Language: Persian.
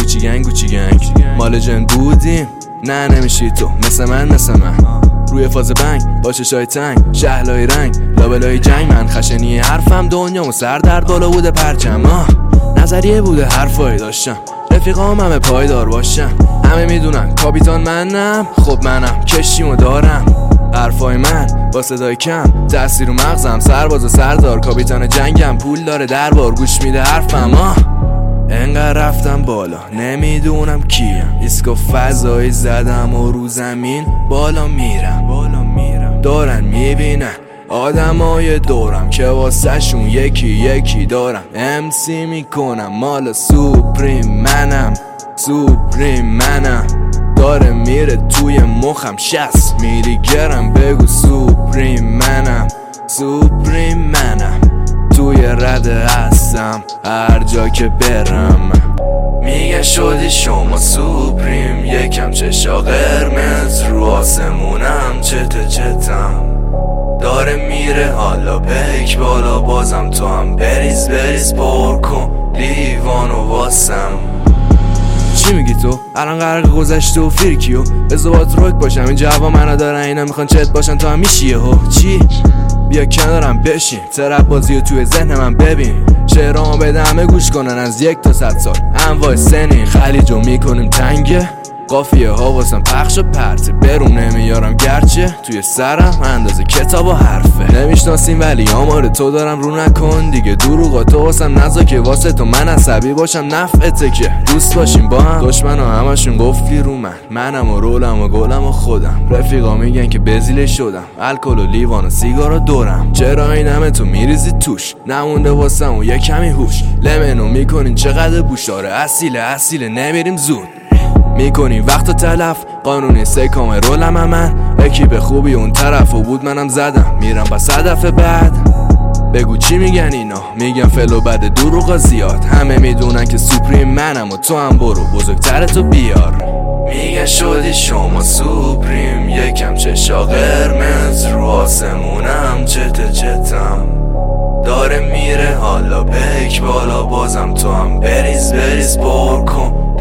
گوچی گنگ مال جن بودیم، نه نمیشی تو مثل من روی فاز بنگ با چشای تنگ، شهلای رنگ لابلای جنگ. من خشنی حرفم دنیامو سر در بالا بوده پرچم، نظریه بوده حرفایی داشتم، رفیقام همه پایدار باشن. همه میدونن کاپیتان منم، خب منم کشیمو دارم. حرفای من با صدای کم تأثیر رو مغزم، سرباز و سردار کاپیتان جنگم، پول داره دربار گوش میده حرفم. انقدر رفتم بالا نمیدونم کیم، ایسکو فضایی زدم و رو زمین بالا میرم. دارن میبینن آدمای دورم که واسه شون یکی دارم. امسی میکنم مال سوپریم منم، داره میره توی مخم 60 میلی گرم. بگو سوپریم منم توی رده هستم هر جا که برم. میگه شدی شما سوپریم، یکم چشا قرمز رو آسمونم، چتم داره میره حالا پیک بالا. بازم تو هم بریز پر کن لیوانو واسم. چی میگی تو؟ الان قرار گذشته و فیرکیو ازوات روک باشم، این جواب منو دارن اینا میخوان چت باشن، تو هم میشیه ها چی؟ بیا کنارم بشین، ترپ بازیو توی ذهن من ببین، شعرامو بده همه گوش کنن از 1 تا 100 سال. انواع سنین خلیجو میکنیم تنگه، قافیه ها واسم پخش و پرته، برون نمیارم گرچه توی سرم اندازه کتاب و حرفه. نمیشناسیم ولی آمار تو دارم رو نکن دیگه، دروغا تو واسم نزا که واسه تو من عصبی باشم نفعته که دوست باشیم با هم. دشمن ها همشون گفتی رو منم و رولم و گلم و خودم، رفیقا میگن که بزیله شدم، الکل و لیوان و سیگار و دورم. چرا این همه تو میریزی توش، نمونده واسم و یه کمی هوش، لمنو میکنین چقدر بوشاره، اصیله نمیریم زود میکنیم وقت و تلف. قانونی سکام رولم من، اکیپ خوبی اون طرف و بود منم زدم میرم بس هدف بعد. بگو چی میگن اینا؟ میگن فلو بد دروغا زیاد، همه میدونن که سوپریم منم و تو هم برو بزرگتر تو بیار. میگن شدی شما سوپریم، یکم چشا قرمز رو آسمونم، چتم داره میره حالا پیک بالا. بازم تو هم بریز پر کن